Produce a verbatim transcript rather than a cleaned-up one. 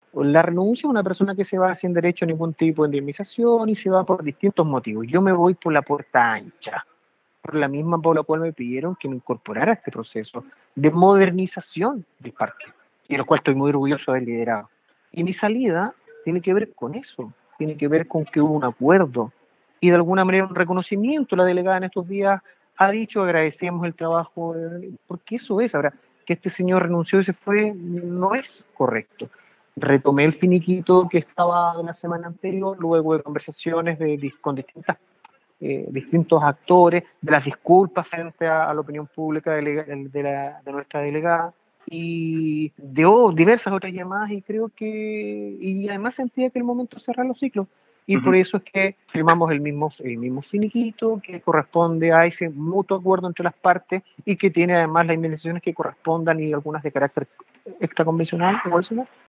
La renuncia es una persona que se va sin derecho a ningún tipo de indemnización y se va por distintos motivos. Yo me voy por la puerta ancha, por la misma por la cual me pidieron que me incorporara a este proceso de modernización del parque, y el cual estoy muy orgulloso de haber liderado. Y mi salida tiene que ver con eso, tiene que ver con que hubo un acuerdo y de alguna manera un reconocimiento. La delegada en estos días ha dicho, agradecemos el trabajo, eh, porque eso es. Ahora, que este señor renunció y se fue, no es correcto. Retomé el finiquito que estaba de la semana anterior, luego de conversaciones de, con distintas eh, distintos actores, de las disculpas frente a, a la opinión pública de, de, la, de nuestra delegada, y de oh, diversas otras llamadas, y creo que, y además sentía que el momento de cerrar los ciclos, y uh-huh. Por eso es que firmamos el mismo, el mismo finiquito que corresponde a ese mutuo acuerdo entre las partes y que tiene además las indemnizaciones que correspondan y algunas de carácter extraconvencional o eso.